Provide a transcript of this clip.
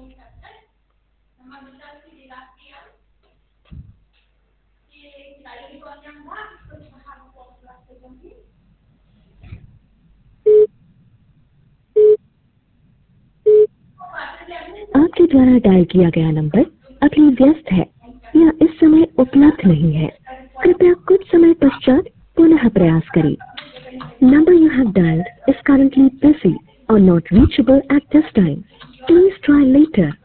आपके द्वारा डायल किया गया नंबर अभी व्यस्त है या इस समय उपलब्ध नहीं है। कृपया कुछ समय पश्चात पुनः प्रयास करें। Number you have dialed is currently busy or not reachable at this time. Please try later.